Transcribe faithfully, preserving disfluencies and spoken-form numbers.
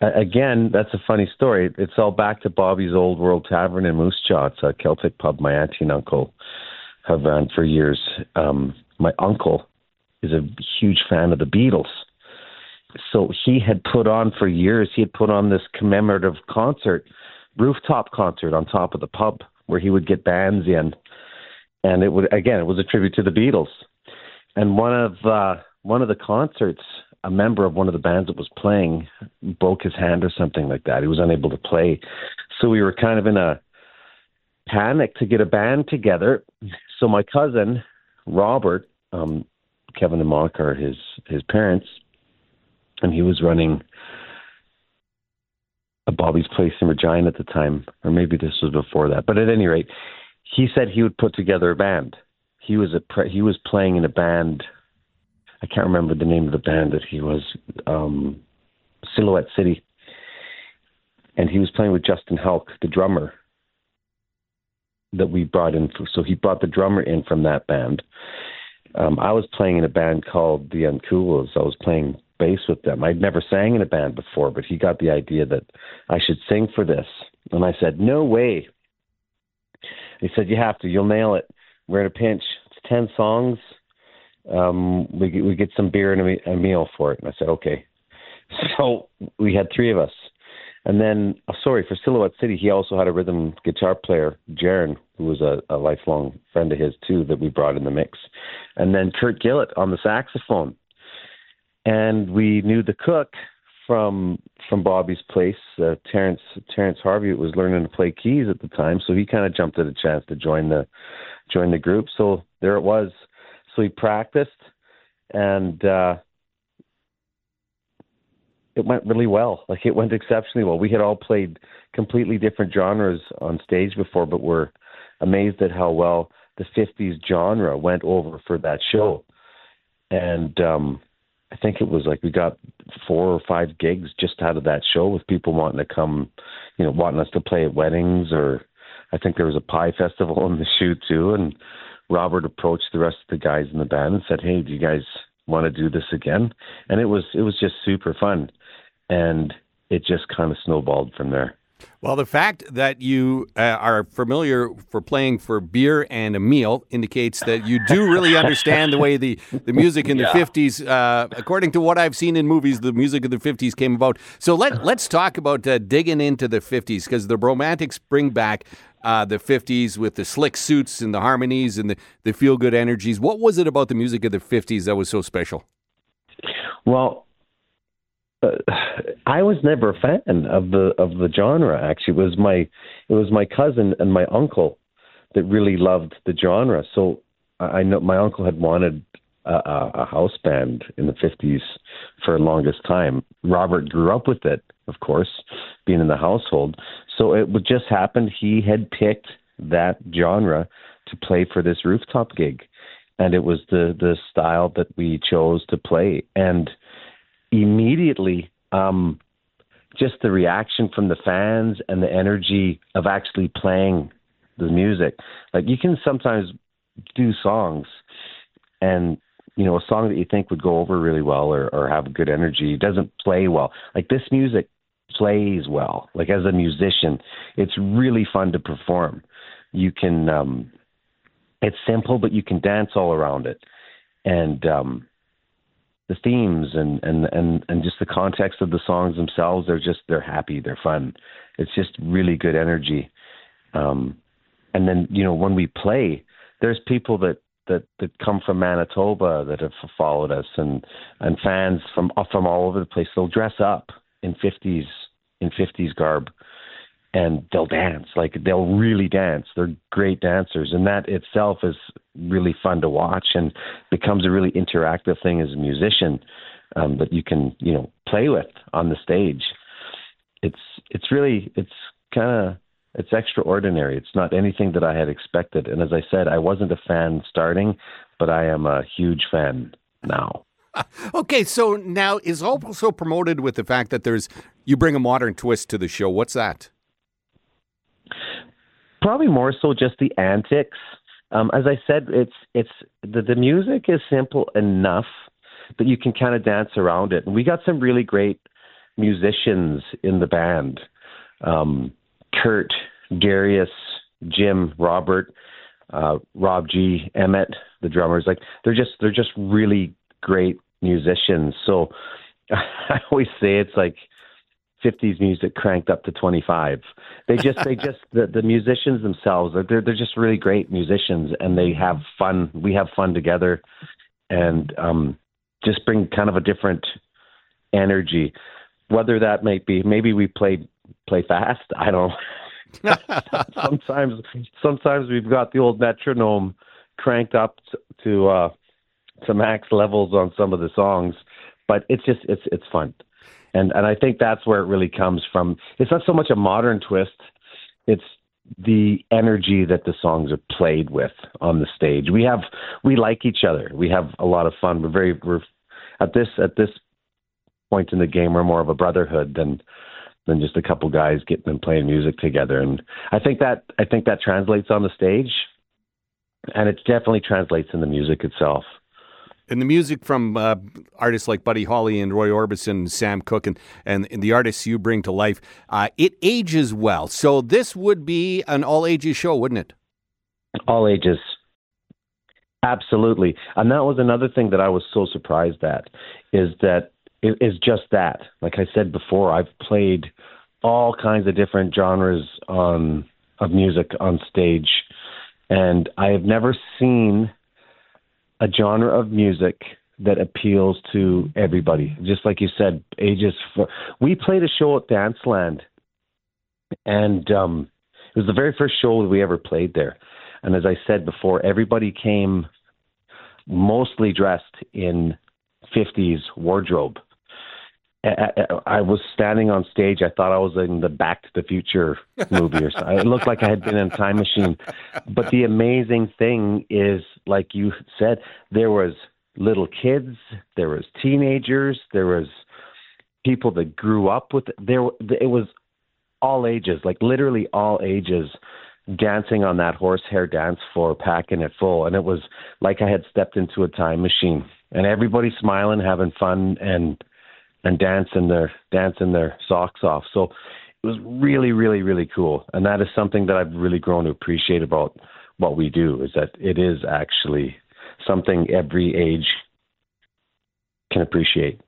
A- Again, that's a funny story. It's all back to Bobby's Old World Tavern in Moose Jaw. It's a Celtic pub my auntie and uncle have run for years. Um, my uncle is a huge fan of the Beatles. So he had put on for years, he had put on this commemorative concert, rooftop concert on top of the pub where he would get bands in. And it would, again, it was a tribute to the Beatles. And one of uh, one of the concerts, a member of one of the bands that was playing broke his hand or something like that. He was unable to play. So we were kind of in a panic to get a band together. So my cousin, Robert, um, Kevin and Monica are his, his parents, and he was running a Bobby's Place in Regina at the time, or maybe this was before that. But at any rate, he said he would put together a band. He was a pre- he was playing in a band. I can't remember the name of the band that he was. Um, Silhouette City, and he was playing with Justin Hulk, the drummer that we brought in. For, so he brought the drummer in from that band. Um, I was playing in a band called the Uncools. I was playing bass with them. I'd never sang in a band before, but he got the idea that I should sing for this, and I said, "No way." He said, "You have to. You'll nail it. We're in a pinch. It's ten songs. Um, we get, we get some beer and a, a meal for it." And I said, "Okay." So we had three of us. And then, oh, sorry, for Silhouette City, he also had a rhythm guitar player, Jaron, who was a, a lifelong friend of his too, that we brought in the mix. And then Kurt Gillett on the saxophone. And we knew the cook from from Bobby's Place, uh, Terrence Terrence Harvey, was learning to play keys at the time, so he kind of jumped at a chance to join the join the group. So there it was. So he practiced, and uh, it went really well. Like, it went exceptionally well. We had all played completely different genres on stage before, but we're amazed at how well the fifties genre went over for that show. And um, I think it was like we got four or five gigs just out of that show, with people wanting to come, you know, wanting us to play at weddings, or I think there was a pie festival in the shoot too. And Robert approached the rest of the guys in the band and said, "Hey, do you guys want to do this again?" And it was, it was just super fun. And it just kind of snowballed from there. Well, the fact that you uh, are familiar for playing for beer and a meal indicates that you do really understand the way the, the music in the yeah. fifties, uh, according to what I've seen in movies, the music of the fifties came about. So let, let's talk about uh, digging into the fifties, because the Romantics bring back uh, the fifties with the slick suits and the harmonies and the, the feel-good energies. What was it about the music of the fifties that was so special? Well, Uh, I was never a fan of the of the genre. Actually, it was my it was my cousin and my uncle that really loved the genre. So I know my uncle had wanted a, a house band in the fifties for the longest time. Robert grew up with it, of course, being in the household. So it would just happen he had picked that genre to play for this rooftop gig, and it was the the style that we chose to play. And immediately, um, just the reaction from the fans and the energy of actually playing the music. Like, you can sometimes do songs and, you know, a song that you think would go over really well, or, or have good energy, doesn't play well. Like, this music plays well. Like, as a musician, it's really fun to perform. You can, um, it's simple, but you can dance all around it. And, um, the themes and, and, and, and just the context of the songs themselves, they're just, they're happy, they're fun. It's just really good energy. Um, and then, you know, when we play, there's people that, that, that come from Manitoba that have followed us, and, and fans from, from all over the place. They'll dress up in fifties, in fifties garb, and they'll dance. Like, they'll really dance. They're great dancers. And that itself is really fun to watch, and becomes a really interactive thing as a musician, um, that you can, you know, play with on the stage. It's, it's really, it's kind of, it's extraordinary. It's not anything that I had expected. And as I said, I wasn't a fan starting, but I am a huge fan now. Okay, so now is also promoted with the fact that there's, you bring a modern twist to the show. What's that? Probably more so just the antics. Um, as I said, it's it's the, the music is simple enough that you can kind of dance around it. And we got some really great musicians in the band. Um, Kurt, Darius, Jim, Robert, uh, Rob G, Emmett, the drummers. Like they're just they're just really great musicians. So I always say it's like fifties music cranked up to twenty-five. They just they just the, the musicians themselves, they're they're just really great musicians, and they have fun. We have fun together, and um, just bring kind of a different energy. Whether that might be, maybe we play play fast. I don't know. sometimes sometimes we've got the old metronome cranked up to uh, to max levels on some of the songs, but it's just it's it's fun. And and I think that's where it really comes from. It's not so much a modern twist. It's the energy that the songs are played with on the stage. We have we like each other. We have a lot of fun. We're very we're at this at this point in the game. We're more of a brotherhood than than just a couple guys getting and playing music together. And I think that I think that translates on the stage, and it definitely translates in the music itself. And the music from uh, artists like Buddy Holly and Roy Orbison, Sam Cooke, and, and, and the artists you bring to life, uh, it ages well. So this would be an all-ages show, wouldn't it? All ages. Absolutely. And that was another thing that I was so surprised at, is that it is just that. Like I said before, I've played all kinds of different genres on of music on stage, and I have never seen a genre of music that appeals to everybody. Just like you said, ages. For, we played a show at Danceland, and um, it was the very first show that we ever played there. And as I said before, everybody came mostly dressed in fifties wardrobe. I, I was standing on stage. I thought I was in the Back to the Future movie or something. It looked like I had been in a time machine. But the amazing thing is, like you said, there was little kids, there was teenagers, there was people that grew up with it. There, it was all ages, like literally all ages, dancing on that horsehair dance floor, packing it full. And it was like I had stepped into a time machine. And everybody smiling, having fun, and and dancing their dancing their socks off. So it was really, really, really cool. And that is something that I've really grown to appreciate about what we do, is that it is actually something every age can appreciate.